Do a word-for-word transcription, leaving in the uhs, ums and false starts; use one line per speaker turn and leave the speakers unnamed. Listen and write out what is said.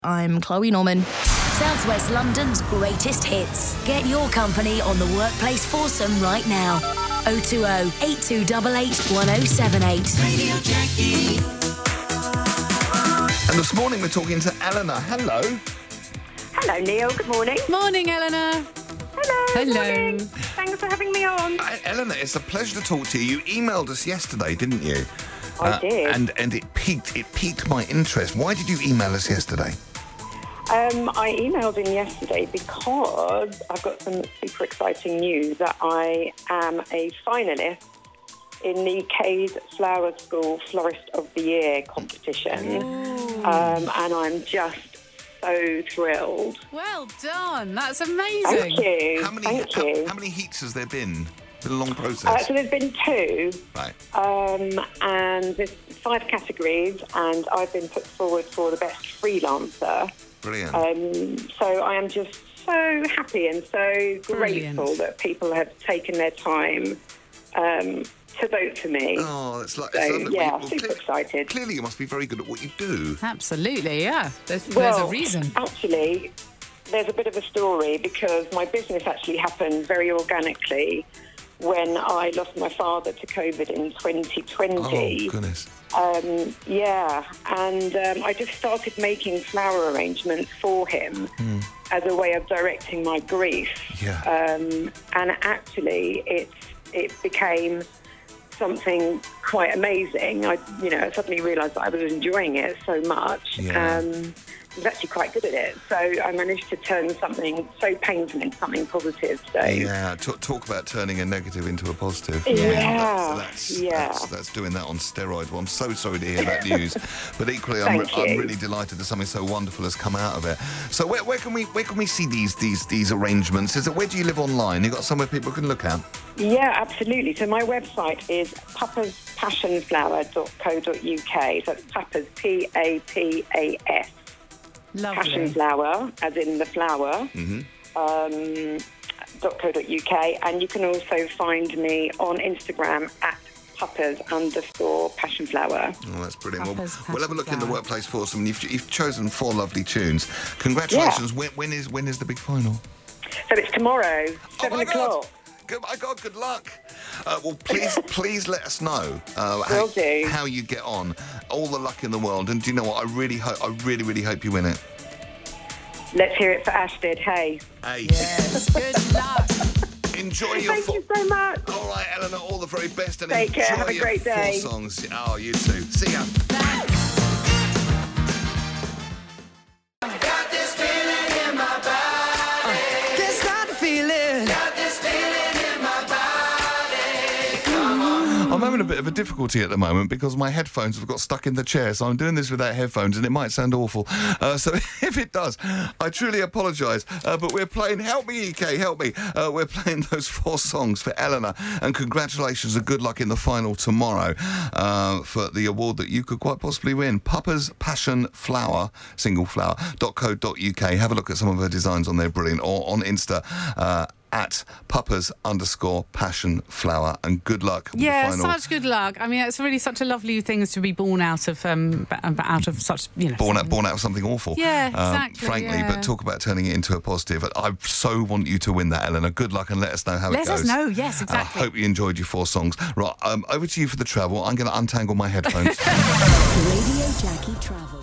I'm Chloe Norman.
Southwest London's greatest hits. Get your company on the Workplace Foursome right now. oh two oh, eight two eight eight, one oh seven eight.
Radio Jackie.
And this morning we're talking to Eleanor. Hello.
Hello, Neil. Good morning.
Morning, Eleanor.
Hello.
Hello.
Morning. Thanks for having me on.
Uh, Eleanor, it's a pleasure to talk to you. You emailed us yesterday, didn't you?
I
Uh,
did.
And and it piqued it piqued my interest. Why did you email us yesterday?
Um, I emailed in yesterday because I've got some super exciting news that I am a finalist in the Cade Flower School Florist of the Year competition. Um, and I'm just so thrilled.
Well done. That's amazing.
Thank you.
How many
Thank
how,
you.
how many heats has there been? It's been a long
Uh,
process.
so there's been two,
Right.
um, and there's five categories, and I've been put forward for the best freelancer.
Brilliant.
Um, so I am just so happy and so
Brilliant.
grateful that people have taken their time um, to vote for me.
oh, it's like
so,
it's lovely.
yeah,
Well,
super
cle-
excited.
Clearly, you must be very good at what you do.
Absolutely, yeah. There's,
Well,
there's a reason.
actually, there's a bit of a story because my business actually happened very organically when I lost my father to COVID in twenty twenty.
Oh goodness.
Um, yeah, and um, I just started making flower arrangements for him
Mm.
as a way of directing my grief.
Yeah.
Um, and actually, it it became something quite amazing. I, you know, I suddenly realised that I was enjoying it so much.
Yeah.
Um, I was actually quite good at it, so I managed to turn something so painful into something positive. So
Yeah, talk, talk about turning a negative into a positive.
Yeah,
That's, that's,
yeah.
That's, that's doing that on steroids. Well, I'm so sorry to hear that news, but equally, I'm,
Thank
I'm
you.
really delighted that something so wonderful has come out of it. So, where, where can we where can we see these these these arrangements? Is it where do you live online? You got somewhere people can look at?
Yeah, absolutely. So my website is papas passion flower dot co dot uk. So it's Papas, P A P A S. Passion
Lovely.
flower, as in the flower,
Mm-hmm.
um, .co.uk. And you can also find me on Instagram at papas underscore passion flower.
Oh, that's brilliant. Well,
Papa's
we'll have a look in the
Passion
Workplace Foursome. You've, you've chosen four lovely tunes. Congratulations. When, when is when is the big final?
So it's tomorrow,
Oh,
seven
my God.
o'clock.
Good, my God, good luck. Uh, well, please, please let us know uh,
Will
how,
do.
how you get on. All the luck in the world. And do you know what? I really hope, I really, really hope you win it.
Let's hear it for Ashton. Hey.
Hey,
Yes, good luck.
enjoy your
Thank
fo-
you so much.
All right, Eleanor, all the very best and
Take
enjoy
care, have a
your
great
four
day.
songs. Oh, you too. See ya.
Got this feeling in my body.
Can't stop the feeling.
Got this feeling in my body. Come on.
I'm having a bit of a difficulty at the moment because my headphones have got stuck in the chair, so I'm doing this without headphones, and it might sound awful. Uh, so if it does, I truly apologise. Uh, but we're playing, help me, E K, help me. Uh, we're playing those four songs for Eleanor, and congratulations and good luck in the final tomorrow uh, for the award that you could quite possibly win. Papa's Passion Flower, single flower, .co.uk. Have a look at some of her designs on there, brilliant. Or on Insta, uh, at papas underscore passion flower, and good luck with
Yeah,
the final.
such good luck. I mean, it's really such a lovely thing to be born out of, um, b- out of such, you know.
Born out, born out of something awful.
Yeah,
um,
exactly,
frankly,
yeah.
but talk about turning it into a positive. I so want you to win that, Eleanor. Good luck, and let us know how
Let
it goes.
us know, yes,
And
exactly.
I hope you enjoyed your four songs. Right, um, over to you for the travel. I'm going to untangle my headphones.
Radio Jackie Travel.